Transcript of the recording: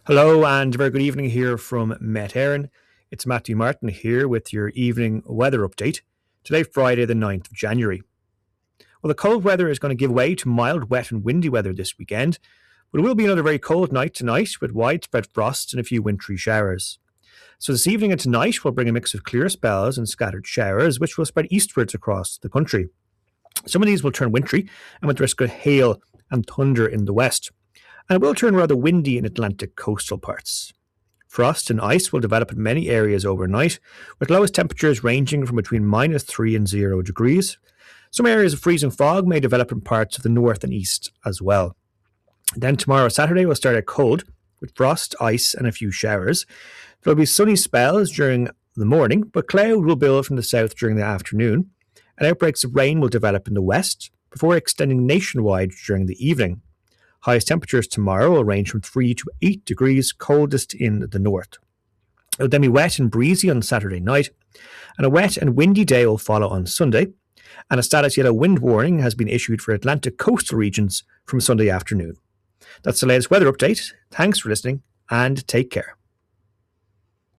Hello and a very good evening here from Met Éireann. It's Matthew Martin here with your evening weather update. Today, Friday, the 9th of January. Well, the cold weather is going to give way to mild, wet, and windy weather this weekend, but it will be another very cold night tonight with widespread frost and a few wintry showers. So, this evening and tonight will bring a mix of clear spells and scattered showers, which will spread eastwards across the country. Some of these will turn wintry and with risk of hail and thunder in the west, and it will turn rather windy in Atlantic coastal parts. Frost and ice will develop in many areas overnight, with lowest temperatures ranging from between -3 and 0 degrees. Some areas of freezing fog may develop in parts of the north and east as well. Then tomorrow, Saturday, will start out cold, with frost, ice, and a few showers. There will be sunny spells during the morning, but cloud will build from the south during the afternoon, and outbreaks of rain will develop in the west, before extending nationwide during the evening. Highest temperatures tomorrow will range from 3 to 8 degrees, coldest in the north. It will then be wet and breezy on Saturday night, and a wet and windy day will follow on Sunday, and a status yellow wind warning has been issued for Atlantic coastal regions from Sunday afternoon. That's the latest weather update. Thanks for listening, and take care.